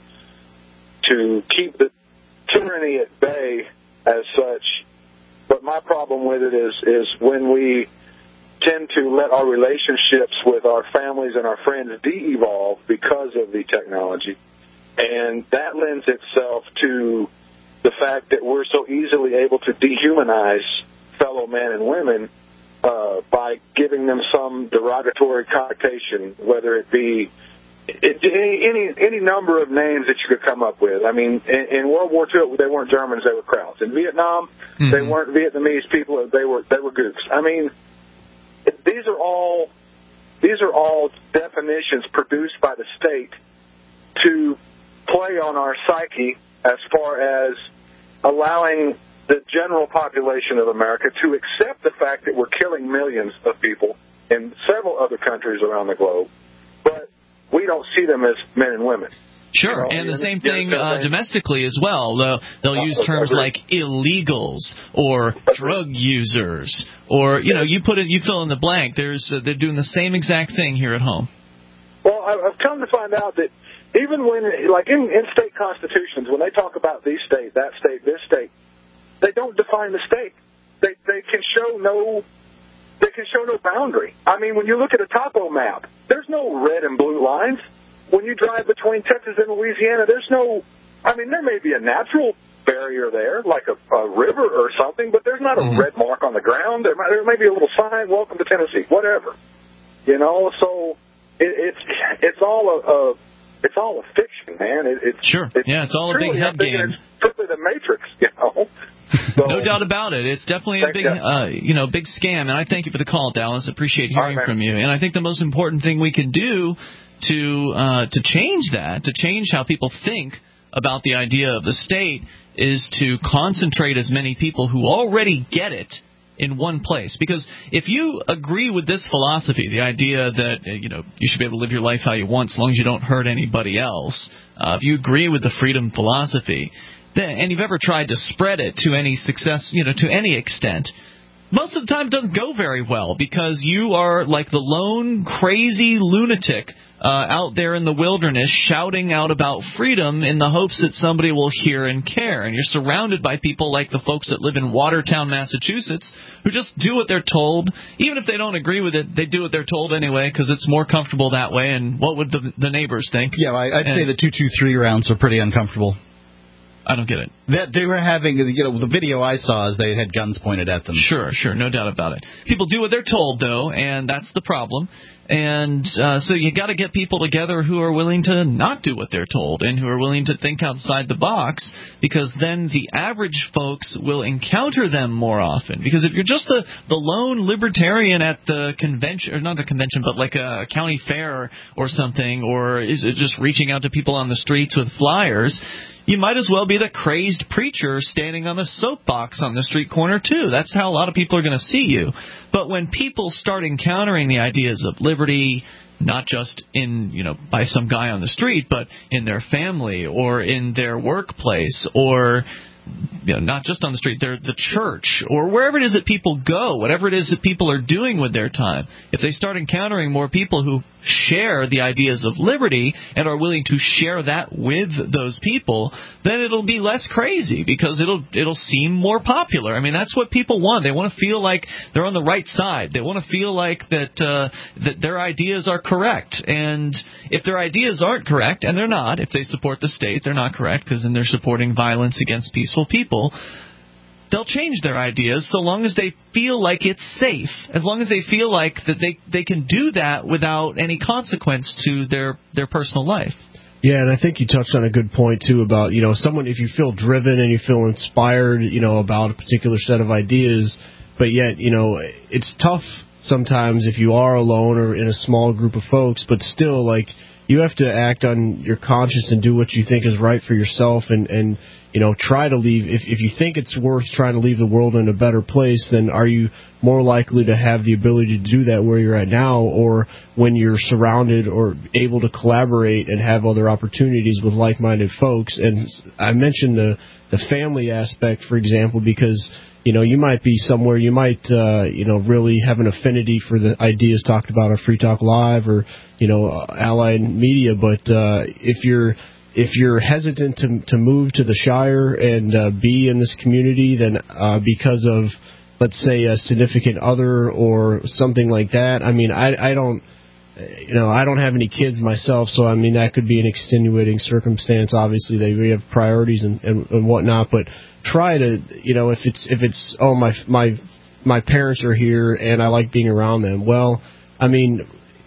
to keep the tyranny at bay as such. But my problem with it is is when we tend to let our relationships with our families and our friends de-evolve because of the technology. And that lends itself to the fact that we're so easily able to dehumanize fellow men and women uh, by giving them some derogatory connotation, whether it be it, any, any any number of names that you could come up with. I mean, in, in World War Two, they weren't Germans, they were Krauts. In Vietnam, mm-hmm. they weren't Vietnamese people, they were they were Gooks. I mean, These are all these are all definitions produced by the state to play on our psyche as far as allowing the general population of America to accept the fact that we're killing millions of people in several other countries around the globe, but we don't see them as men and women. Sure, and the same thing uh, domestically as well. They'll, they'll use terms like illegals or drug users, or you know, you put it, you fill in the blank. There's uh, they're doing the same exact thing here at home. Well, I've come to find out that even when, like in, in state constitutions, when they talk about this state, that state, this state, they don't define the state. They they can show no. They can show no boundary. I mean, when you look at a topo map, there's no red and blue lines. When you drive between Texas and Louisiana, there's no, I mean, there may be a natural barrier there, like a, a river or something, but there's not a mm-hmm. red mark on the ground. There, might, there may be a little sign, welcome to Tennessee, whatever. You know, so it, it's it's all a, a it's all a fiction, man. It, it's Sure, it's yeah, it's all a big head game. It's strictly the Matrix, you know. So, no doubt about it. It's definitely a big, uh, you know, big scam, and I thank you for the call, Dallas. I appreciate hearing right, from you. And I think the most important thing we can do to uh, to change that, to change how people think about the idea of the state, is to concentrate as many people who already get it in one place. Because if you agree with this philosophy, the idea that uh, you know you should be able to live your life how you want as long as you don't hurt anybody else, uh, if you agree with the freedom philosophy, then, and you've ever tried to spread it to any success, you know, to any extent, most of the time it doesn't go very well because you are like the lone crazy lunatic uh, out there in the wilderness shouting out about freedom in the hopes that somebody will hear and care. And you're surrounded by people like the folks that live in Watertown, Massachusetts, who just do what they're told. Even if they don't agree with it, they do what they're told anyway because it's more comfortable that way. And what would the, the neighbors think? Yeah, I, I'd and, say the two two three rounds are pretty uncomfortable. I don't get it. That they were having, you know, the video I saw is they had guns pointed at them. Sure, sure, no doubt about it. People do what they're told, though, and that's the problem. And uh, so you got to get people together who are willing to not do what they're told and who are willing to think outside the box, because then the average folks will encounter them more often. Because if you're just the, the lone libertarian at the convention, or not a convention, but like a county fair or something, or is it just reaching out to people on the streets with flyers, you might as well be the crazed preacher standing on the soapbox on the street corner, too. That's how a lot of people are going to see you. But when people start encountering the ideas of liberty, not just in, you know, by some guy on the street, but in their family or in their workplace or, you know, not just on the street, they're the church or wherever it is that people go, whatever it is that people are doing with their time. If they start encountering more people who share the ideas of liberty and are willing to share that with those people, then it'll be less crazy because it'll it'll seem more popular. I mean, that's what people want. They want to feel like they're on the right side. They want to feel like that uh, that their ideas are correct. And if their ideas aren't correct, and they're not, if they support the state, they're not correct because then they're supporting violence against peaceful people. They'll change their ideas so long as they feel like it's safe, as long as they feel like that they, they can do that without any consequence to their, their personal life. Yeah, and I think you touched on a good point, too, about, you know, someone, if you feel driven and you feel inspired, you know, about a particular set of ideas, but yet, you know, it's tough sometimes if you are alone or in a small group of folks, but still, like, you have to act on your conscience and do what you think is right for yourself, and, and you know, try to leave. If, if you think it's worth trying to leave the world in a better place, then are you more likely to have the ability to do that where you're at now, or when you're surrounded or able to collaborate and have other opportunities with like-minded folks? And I mentioned the, the family aspect, for example, because, you know, you might be somewhere, you might, uh, you know, really have an affinity for the ideas talked about on Free Talk Live or, you know, Allied Media, but uh, if you're if you're hesitant to to move to the Shire and uh, be in this community, then uh, because of, let's say, a significant other or something like that, I mean, I, I don't, you know, I don't have any kids myself, so I mean, that could be an extenuating circumstance. Obviously, they we have priorities and, and, and whatnot, but try to, you know, if it's if it's oh my my my parents are here and I like being around them. Well, I mean,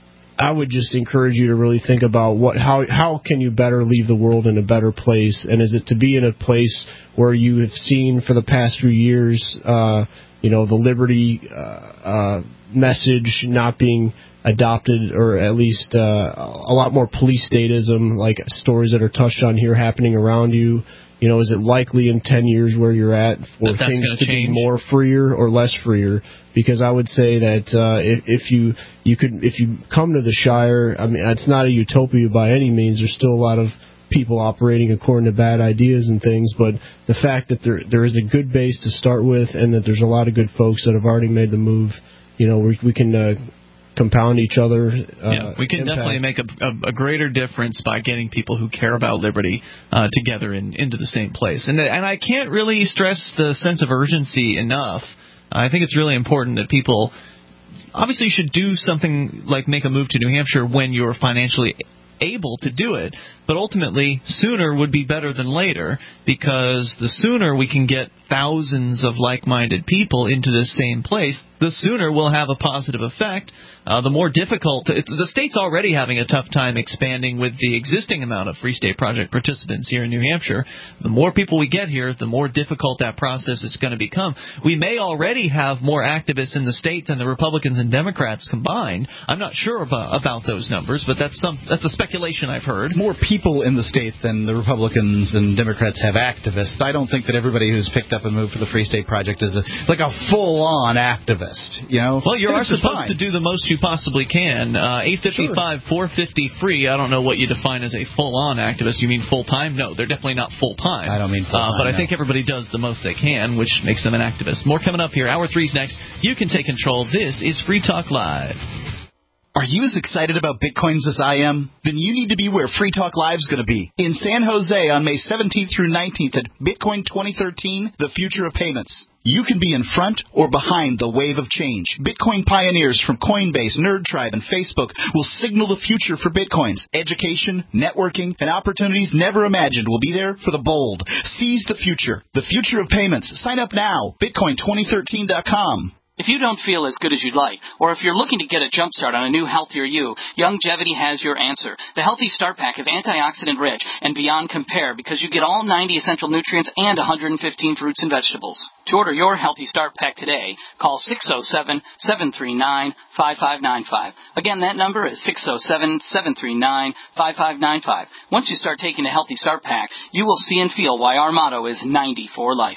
I would just encourage you to really think about what how how can you better leave the world in a better place, and is it to be in a place where you have seen for the past few years, uh, you know, the liberty uh, uh, message not being adopted, or at least uh, a lot more police statism, like stories that are touched on here, happening around you. You know, is it likely in ten years where you're at for that things to change? be more freer or less freer? Because I would say that uh, if, if you you could if you come to the Shire, I mean, it's not a utopia by any means. There's still a lot of people operating according to bad ideas and things, but the fact that there there is a good base to start with, and that there's a lot of good folks that have already made the move, you know, we we can uh, compound each other. Uh, yeah, we can impact. definitely make a, a, a greater difference by getting people who care about liberty uh, together in, into the same place. And and I can't really stress the sense of urgency enough. I think it's really important that people obviously should do something like make a move to New Hampshire when you're financially able to do it, but ultimately sooner would be better than later, because the sooner we can get thousands of like-minded people into this same place, the sooner we'll have a positive effect. Uh, the more difficult, it, the state's already having a tough time expanding with the existing amount of Free State Project participants here in New Hampshire. The more people we get here, the more difficult that process is going to become. We may already have more activists in the state than the Republicans and Democrats combined. I'm not sure about, about those numbers, but that's some that's a speculation I've heard. More people in the state than the Republicans and Democrats have activists. I don't think that everybody who's picked up and moved for the Free State Project is a, like a full-on activist, you know? Well, you are supposed fine. to do the most you possibly can. Uh, eight fifty-five, four fifty free. I don't know what you define as a full-on activist. You mean full-time? No, they're definitely not full-time. I don't mean full-time, uh, But I no. think everybody does the most they can, which makes them an activist. More coming up here. Hour three's next. You can take control. This is Free Talk Live. Are you as excited about Bitcoins as I am? Then you need to be where Free Talk Live is going to be. In San Jose on May seventeenth through nineteenth at Bitcoin twenty thirteen, The Future of Payments. You can be in front or behind the wave of change. Bitcoin pioneers from Coinbase, NerdTribe, and Facebook will signal the future for Bitcoins. Education, networking, and opportunities never imagined will be there for the bold. Seize the future. The future of payments. Sign up now. Bitcoin twenty thirteen dot com. If you don't feel as good as you'd like, or if you're looking to get a jump start on a new, healthier you, Youngevity has your answer. The Healthy Start Pack is antioxidant rich and beyond compare because you get all ninety essential nutrients and one hundred fifteen fruits and vegetables. To order your Healthy Start Pack today, call six oh seven, seven three nine, five five nine five. Again, that number is six oh seven, seven three nine, five five nine five. Once you start taking the Healthy Start Pack, you will see and feel why our motto is ninety for life.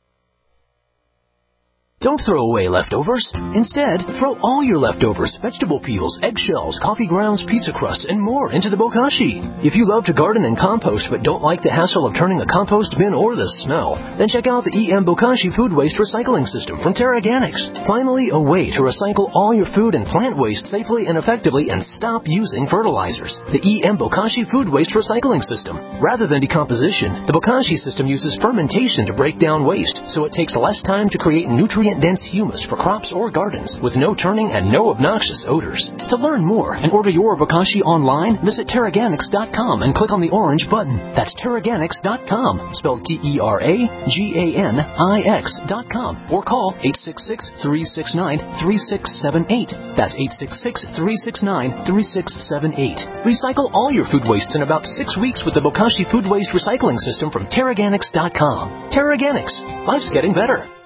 Don't throw away leftovers. Instead, throw all your leftovers, vegetable peels, eggshells, coffee grounds, pizza crusts, and more into the bokashi. If you love to garden and compost but don't like the hassle of turning a compost bin or the smell, then check out the E M Bokashi Food Waste Recycling System from Terraganics. Finally, a way to recycle all your food and plant waste safely and effectively and stop using fertilizers. The E M Bokashi Food Waste Recycling System. Rather than decomposition, the Bokashi system uses fermentation to break down waste, so it takes less time to create nutrient dense humus for crops or gardens with no turning and no obnoxious odors. To learn more and order your bokashi online, visit Terraganics dot com and click on the orange button. That's Terraganics dot com, spelled T E R A G A N I X dot com, or call eight six six, three six nine, three six seven eight. That's eight six six, three six nine, three six seven eight. Recycle all your food wastes in about six weeks with the Bokashi Food Waste Recycling System from Terraganics dot com. Terraganics. Life's getting better.